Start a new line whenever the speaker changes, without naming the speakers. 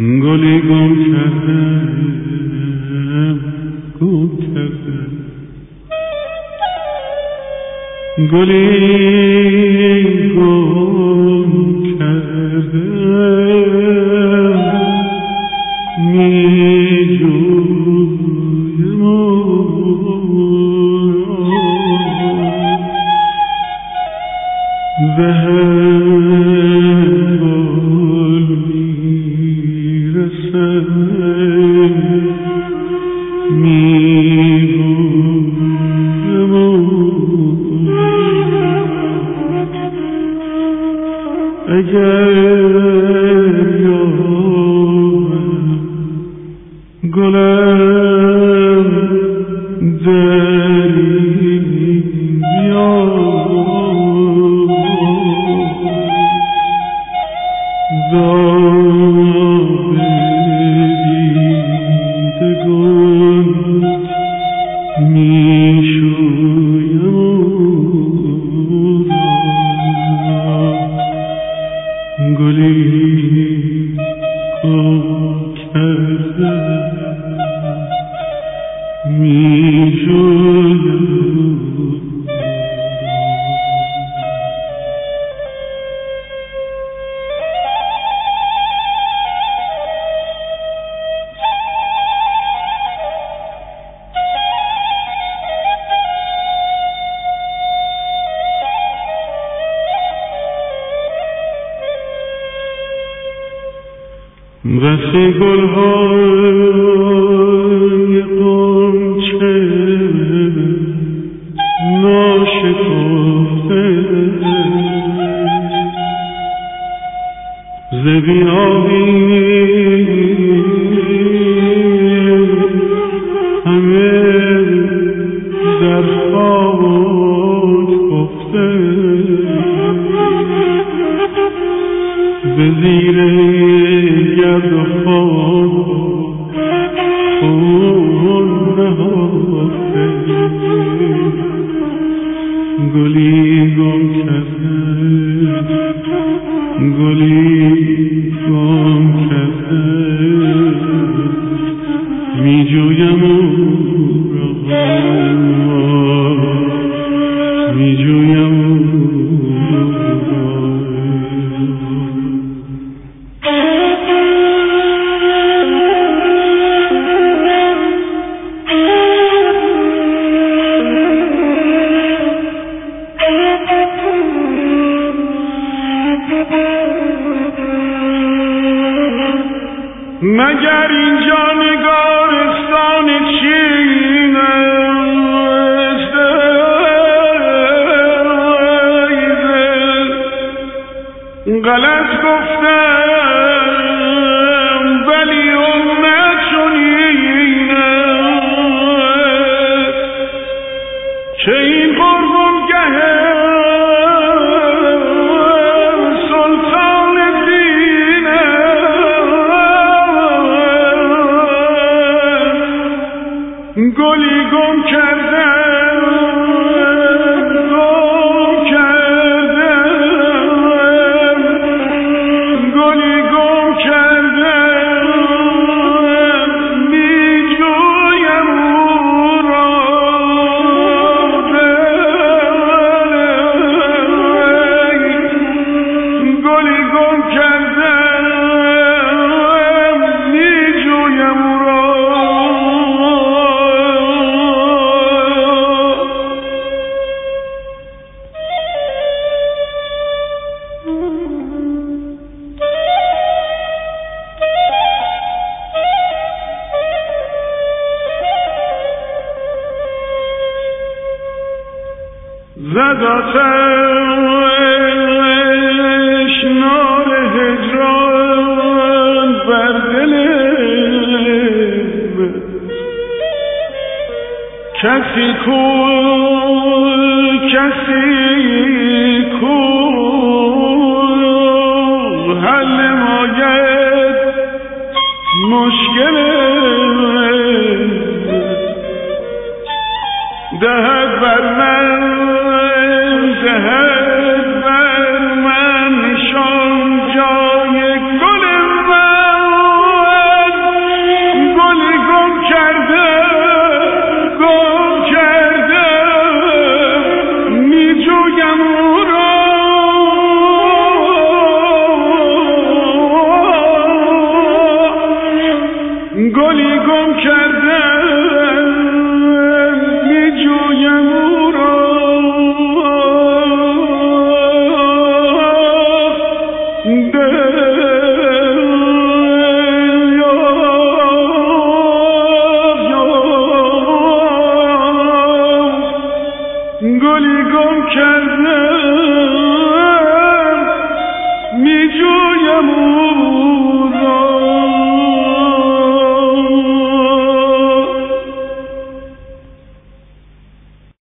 گلی گم کردم گم کردم گلی گم کردم می جویم به هر گل می رسم می گویم اگر یابم گلم دری بیار داغ دیدگان می شویم گلی گم کردم می جویم وقتی گلهای غنچه ناشکفته ز بیابی همه در خاک خفته به زیر گرد و خاک خون نهفته گلی گم کردم گلی گم کردم می جویم او را می جویم مگر اینجا نگارستان چین است غلط گفتم ولی امت چنین است که این قربانگه گلی گم کردم گم کردم گلی گم کردم می جویم او را گلی گم کردم می جویم او را زد آتش نار هجران بر دلم کسی کو حل نماید مشکل دهد بر من نشان جای گل من دیده